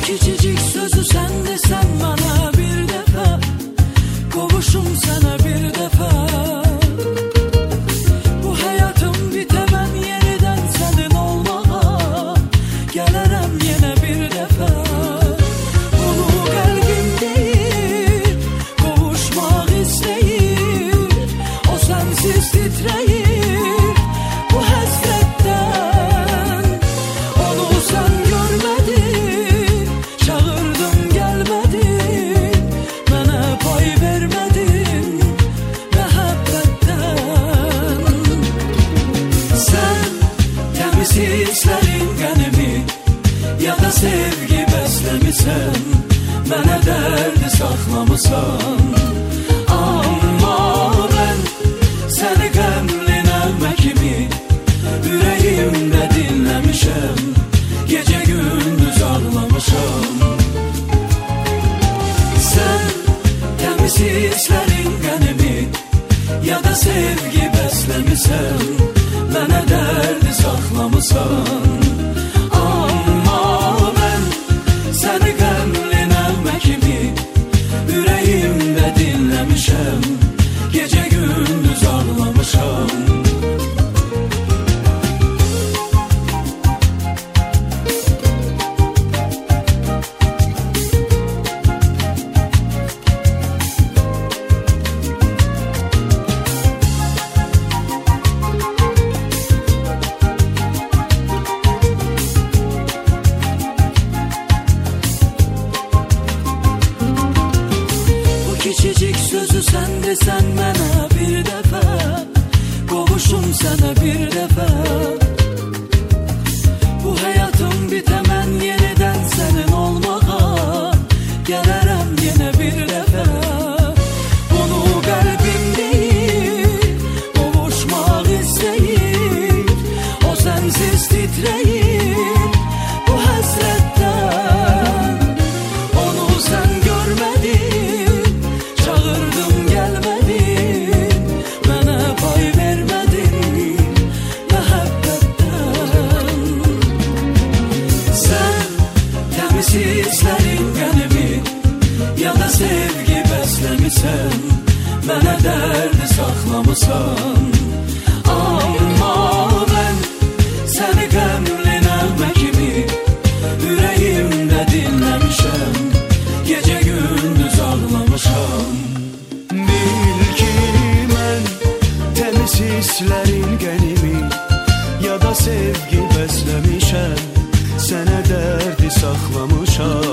küçücük sözü sen desen bana bir defa, kavuşum sana bir defa. Bu hayatım bitemem yeniden senin olmağa, gelirim yine bir defa. Bunu kalbim değil, kavuşmak isteyir, o sensiz titreyir bu hasretten. Onu sen görmedin, çağırdım gelmedin, bana pay vermedin mehabbetten. Sen temiz hislerin genimi ya da sevgi beslemişsen, bana derdi saklamışsan. Ama ben seni gamlin evmekimi yüreğimde dinlemişim, gece gündüz ağlamışım. Sen temiz hislerin genimi ya da sevgi beslemişsen, bana derdi saklamışsan. Ama ben seni gamlin evmekimi yüreğimde dinlemişim, gece gündüz ağlamışım. Küçücük sözü sen desen bana bir defa, kavuşum sana bir defa. Bu hayatım bitemen yeniden senin olmağa, gelirim yine bir defa. Bunu kalbim değil, kavuşmak isteyir, o sensiz titreyir bu hasretten. Onu sen görmedin, çağırdım gelmedin, bana pay vermedin mehabbetten. Sen temiz hislerin genimi ya da sevgi beslemişsen, bana derdi saklamışsan. Ama ben seni gamlin evmekimi yüreğimde dinlemişim, gece gündüz ağlamışam. Bil ki mən təmiz hisslərin genimi ya da sevgi beslemişəm, sənə dərdi saxlamışam.